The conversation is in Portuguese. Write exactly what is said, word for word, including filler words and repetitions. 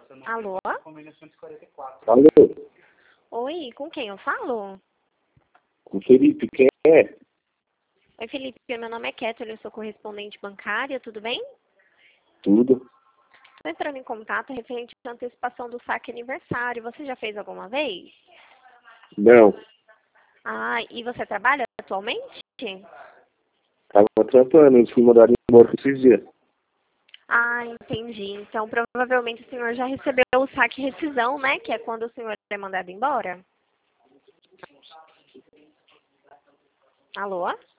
Alô? Alô, Oi, com quem eu falo? com o Felipe, quem é? Oi, Felipe, meu nome é Kétia, eu sou correspondente bancária, tudo bem? Tudo? Estou entrando em contato referente à antecipação do saque aniversário. Você já fez alguma vez? Não, Ah, e você trabalha atualmente? tava trampando, eu fui mandado embora esses dias. Ah, entendi. Então, provavelmente o senhor já recebeu o saque rescisão, né? Que é quando o senhor é mandado embora. Alô?